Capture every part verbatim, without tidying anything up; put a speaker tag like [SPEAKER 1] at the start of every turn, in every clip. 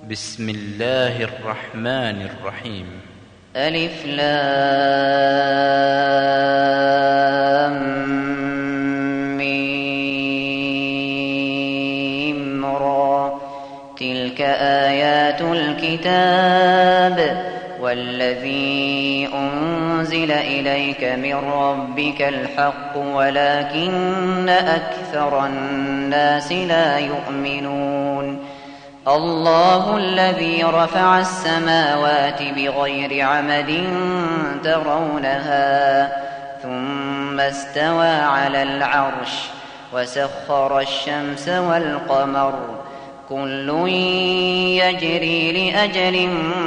[SPEAKER 1] بسم الله الرحمن الرحيم.
[SPEAKER 2] ألف لام ميم را. تلك آيات الكتاب والذي أنزل إليك من ربك الحق ولكن أكثر الناس لا يؤمنون. الله الذي رفع السماوات بغير عمد ترونها ثم استوى على العرش وسخر الشمس والقمر كل يجري لأجل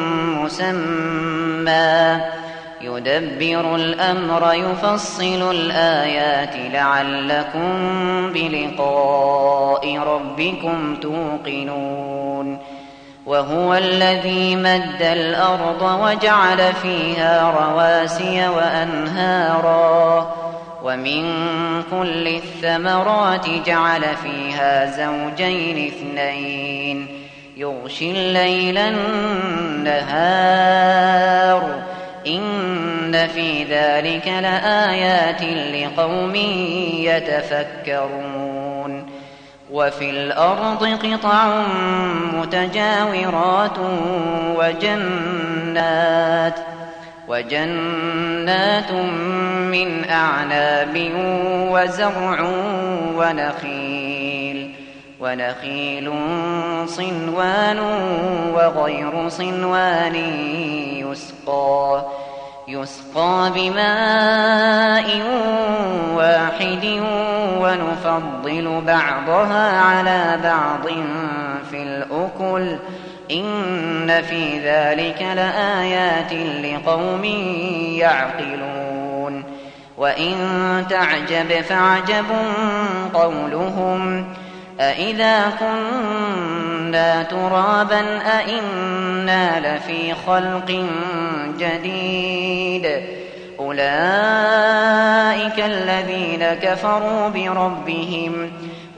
[SPEAKER 2] مسمى يدبر الأمر يفصل الآيات لعلكم بلقاء ربكم توقنون. وهو الذي مد الأرض وجعل فيها رواسي وأنهارا ومن كل الثمرات جعل فيها زوجين اثنين يغشي الليل النهار إن في ذلك لآيات لقوم يتفكرون. وفي الأرض قطع متجاورات وجنات وجنات من أعناب وزرع ونخيل ونخيل صنوان وغير صنوان يسقى يسقى بماء واحد ونفضل بعضها على بعض في الأكل إن في ذلك لآيات لقوم يعقلون. وإن تعجب فعجب قولهم أإذا كنا ترابا أإنا لفي خلق جديد أولئك الذين كفروا بربهم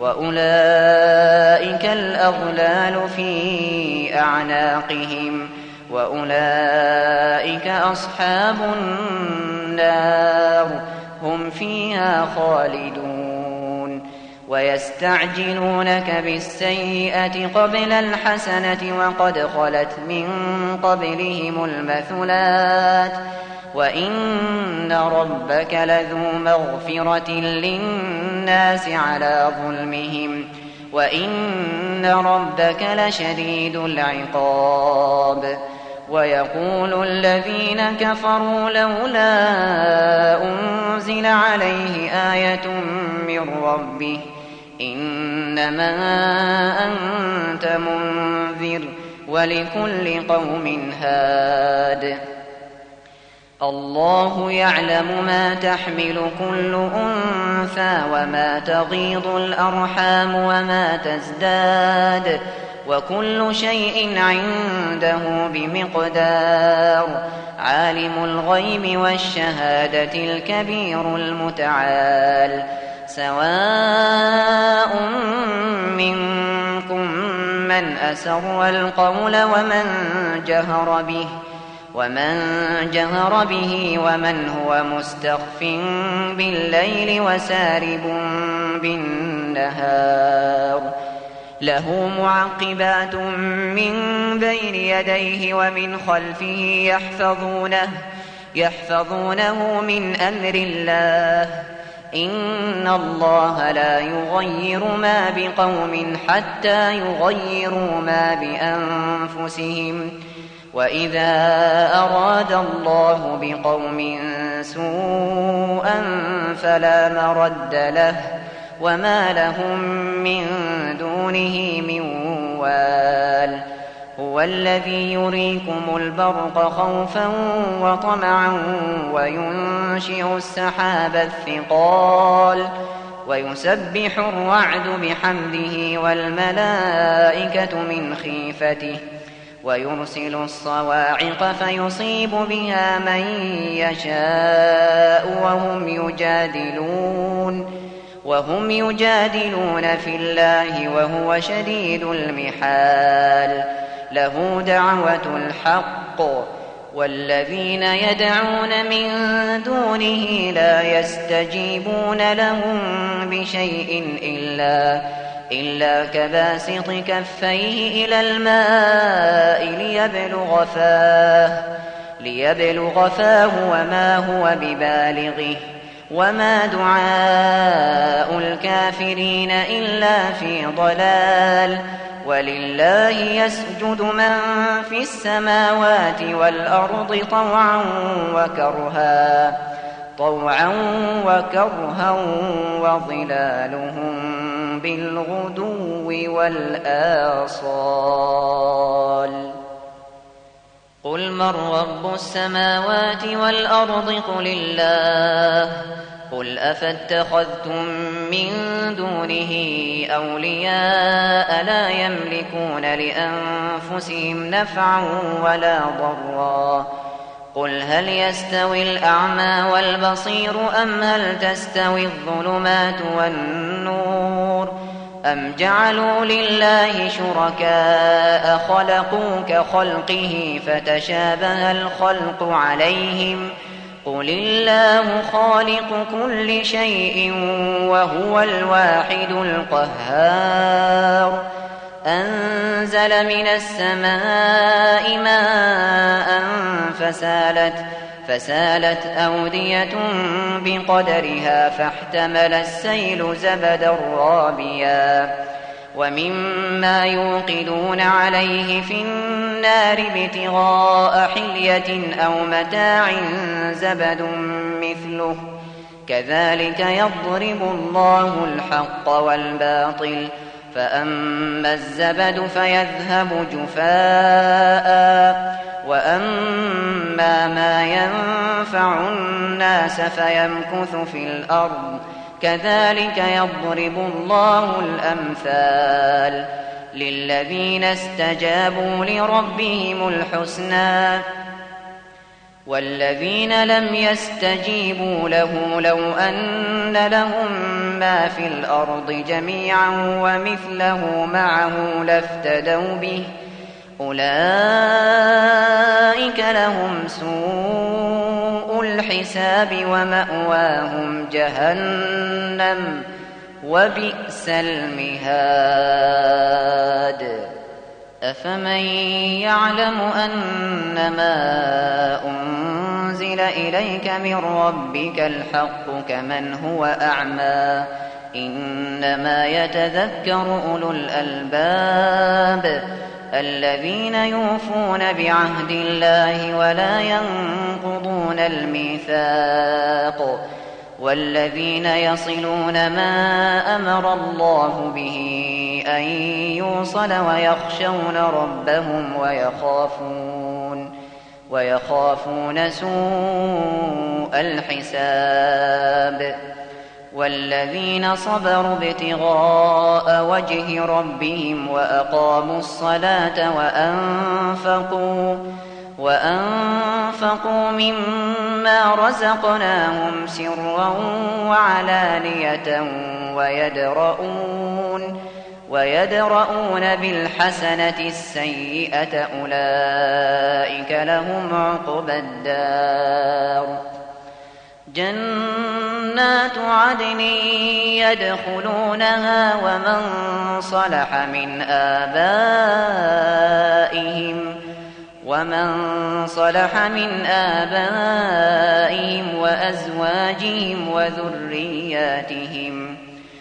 [SPEAKER 2] وأولئك الأغلال في أعناقهم وأولئك أصحاب النار هم فيها خالدون. ويستعجلونك بالسيئة قبل الحسنة وقد خلت من قبلهم المثلات وإن ربك لذو مغفرة للناس على ظلمهم وإن ربك لشديد العقاب. ويقول الذين كفروا لولا أنزل عليه آية من ربه إنما أنت منذر ولكل قوم هاد. الله يعلم ما تحمل كل أنثى وما تغيض الأرحام وما تزداد وكل شيء عنده بمقدار. عالم الغيب والشهادة الكبير المتعال. سواء منكم من أسر القول ومن جهر به ومن جهر به ومن هو مستخف بالليل وسارب بالنهار. له معقبات من بين يديه ومن خلفه يحفظونه يحفظونه من أمر الله إن الله لا يغير ما بقوم حتى يغيروا ما بأنفسهم وإذا أراد الله بقوم سوءا فلا مرد له وما لهم من دونه من وال. هو الذي يريكم البرق خوفا وطمعا وينشئ السحاب الثقال ويسبح الرعد بحمده والملائكة من خيفته ويرسل الصواعق فيصيب بها من يشاء وهم يجادلون وهم يجادلون في الله وهو شديد المحال. له دعوة الحق والذين يدعون من دونه لا يستجيبون لهم بشيء إلا, إلا كباسط كفيه إلى الماء ليبلغ فاه, ليبلغ فاه وما هو ببالغه وما دعاء الكافرين إلا في ضلال. ولله يسجد من في السماوات والأرض طوعا وكرها, طوعا وكرها وظلالهم بالغدو والآصال. قل من رب السماوات والأرض قل الله. قل أفاتخذتم من دونه أولياء لا يملكون لأنفسهم نفعا ولا ضرا. قل هل يستوي الأعمى والبصير أم هل تستوي الظلمات والنور أم جعلوا لله شركاء خلقوا كخلقه فتشابه الخلق عليهم قل الله خالق كل شيء وهو الواحد القهار. أنزل من السماء ماء فسالت, فسالت أودية بقدرها فاحتمل السيل زبدا رابيا ومما يوقدون عليه في النار ابتغاء حلية أو متاع زبد مثله كذلك يضرب الله الحق والباطل. فأما الزبد فيذهب جفاء وأما ما ينفع الناس فيمكث في الأرض كذلك يضرب الله الأمثال. للذين استجابوا لربهم الحسنى والذين لم يستجيبوا له لو أن لهم ما في الأرض جميعا ومثله معه لافتدوا به أولئك لهم سوء الحساب ومأواهم جهنم وبئس المهاد. أفمن يعلم أنما أنزل إليك من ربك الحق كمن هو أعمى إنما يتذكر أولو الألباب الذين يوفون بعهد الله ولا ينقضون الميثاق والذين يصلون ما أمر الله به أن يوصل ويخشون ربهم ويخافون, ويخافون سوء الحساب. والذين صبروا ابتغاء وجه ربهم وأقاموا الصلاة وأنفقوا, وأنفقوا مما رزقناهم سرا وعلانية ويدرؤون, ويدرؤون بالحسنة السيئة أولئك لهم عقبى الدار. جنات عدن يدخلونها ومن صلح من آبائهم ومن صلح من آبائهم وأزواجهم وذرياتهم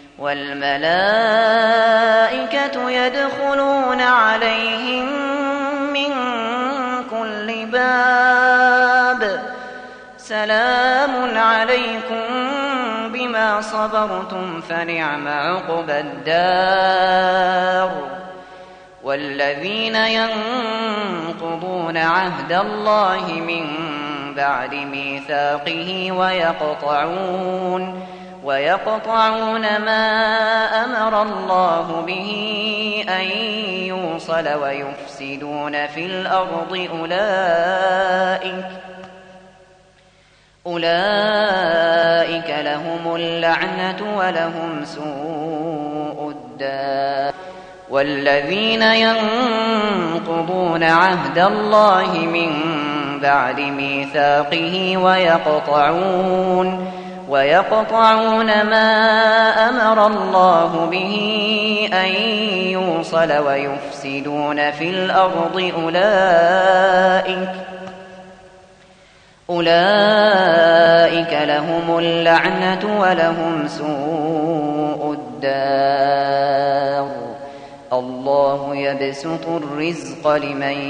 [SPEAKER 2] والملائكة يدخلون عليهم من كل باب سلام عليكم بما صبرتم فنعم عقبى الدار. والذين ينقضون عهد الله من بعد ميثاقه ويقطعون ويقطعون ما أمر الله به أن يوصل ويفسدون في الأرض أولئك أولئك لهم اللعنة ولهم سوء الدار. والذين ينقضون عهد الله من بعد ميثاقه ويقطعون ويقطعون ما أمر الله به أن يوصل ويفسدون في الأرض أولئك أولئك لهم اللعنة ولهم سوء الدار. الله يبسط الرزق لمن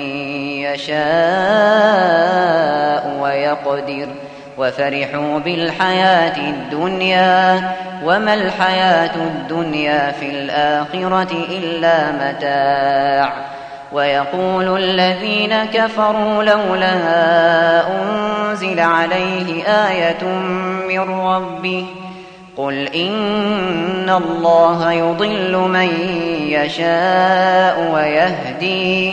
[SPEAKER 2] يشاء ويقدر وفرحوا بالحياة الدنيا وما الحياة الدنيا في الآخرة إلا متاع. ويقول الذين كفروا لولا أنزل عليه آية من ربه قل إن الله يضل من يشاء ويهدي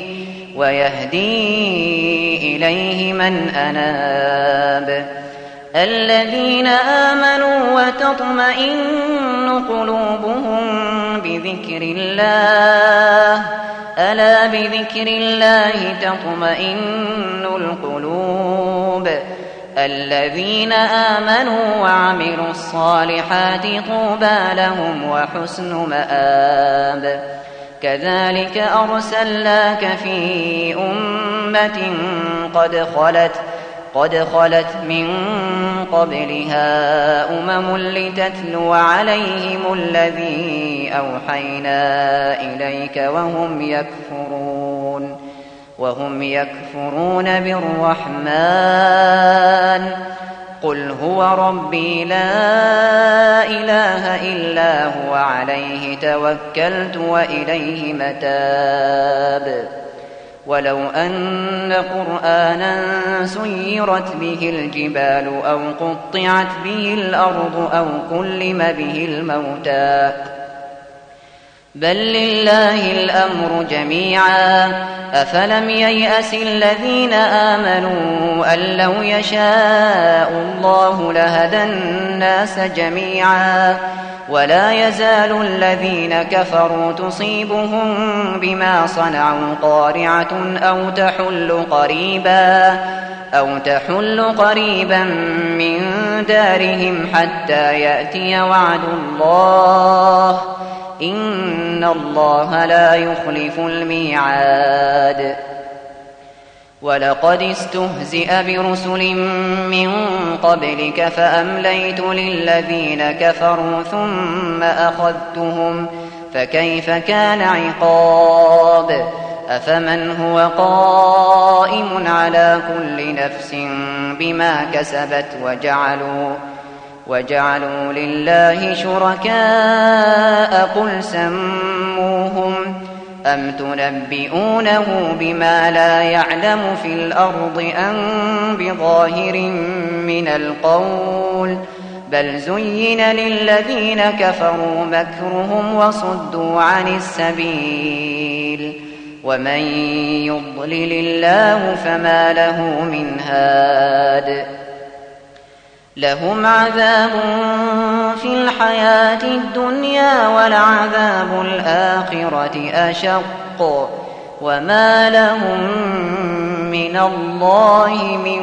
[SPEAKER 2] ويهدي إليه من أناب. الذين آمنوا وتطمئن قلوبهم بذكر الله ألا بذكر الله تطمئن القلوب. الذين آمنوا وعملوا الصالحات طوبى لهم وحسن مآب. كذلك أرسلناك في أمة قد خلت قد خلت من قبلها أمم لتتلو عليهم الذي أوحينا إليك وهم يكفرون وهم يكفرون بالرحمن قل هو ربي لا إله إلا هو عليه توكلت وإليه متاب. ولو أن قرآنا سيرت به الجبال أو قطعت به الأرض أو كلم به الموتى بل لله الأمر جميعا. أفلم ييأس الذين آمنوا أن لو يشاء الله لهدى الناس جميعا. ولا يزال الذين كفروا تصيبهم بما صنعوا قارعة أو تحل قريبا أو تحل قريبا من دارهم حتى يأتي وعد الله إن الله لا يخلف الميعاد. ولقد استهزئ برسل من قبلك فأمليت للذين كفروا ثم أخذتهم فكيف كان عقاب. أفمن هو قائم على كل نفس بما كسبت وجعلوا وجعلوا لله شركاء قل سموهم أم تنبئونه بما لا يعلم في الأرض أم بظاهر من القول بل زين للذين كفروا مكرهم وصدوا عن السبيل ومن يضلل الله فما له من هاد. لهم عذاب في الحياة الدنيا ولعذاب الآخرة أشق وما لهم من الله من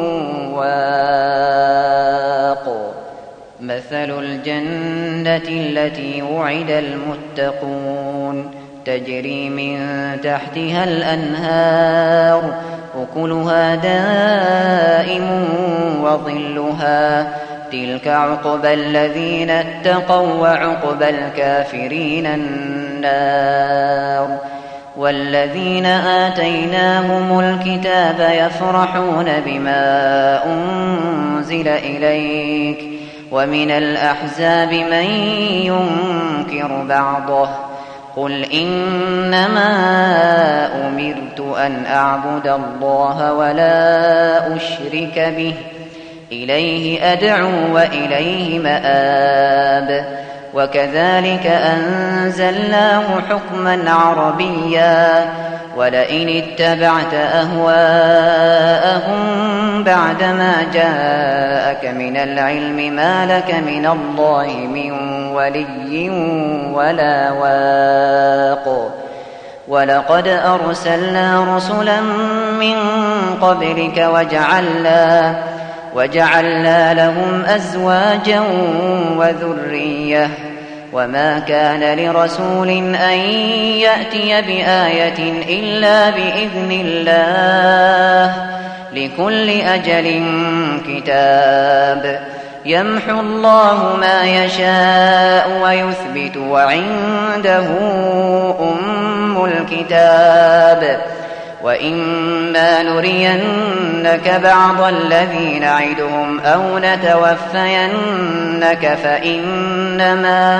[SPEAKER 2] واق. مثل الجنة التي وعد المتقون تجري من تحتها الأنهار أكلها دائم وظلها تلك عقبى الذين اتقوا وعقبى الكافرين النار. والذين آتيناهم الكتاب يفرحون بما أنزل إليك ومن الأحزاب من ينكر بعضه قل إنما أمرت أن أعبد الله ولا أشرك به إليه أدعو وإليه مآب. وكذلك أنزلناه حكما عربيا ولئن اتبعت أهواءهم بعدما جاءك من العلم ما لك من الله من ولي ولا واق ولقد أرسلنا رسلا من قبلك وجعلنا, وجعلنا لهم أزواجا وذرية وما كان لرسول أن يأتي بآية إلا بإذن الله لكل أجل كتاب يمحو الله ما يشاء ويثبت وعنده أم الكتاب وإما نرينك بعض الذي نعدهم أو نتوفينك فإنما,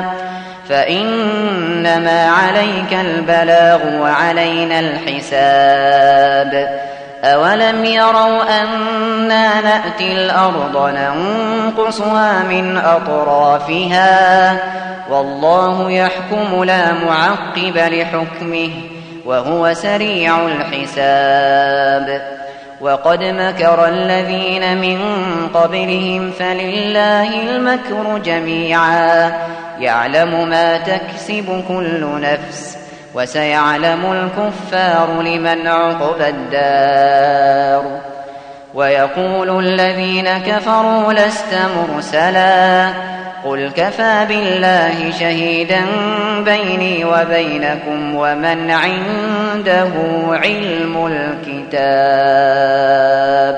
[SPEAKER 2] فإنما عليك البلاغ وعلينا الحساب أولم يروا أنا نأتي الأرض ننقصها من أطرافها والله يحكم لا معقب لحكمه وهو سريع الحساب وقد مكر الذين من قبلهم فلله المكر جميعا يعلم ما تكسب كل نفس وسيعلم الكفار لمن عقبى الدار ويقول الذين كفروا لست مرسلا قل كفى بالله شهيدا بيني وبينكم ومن عنده علم الكتاب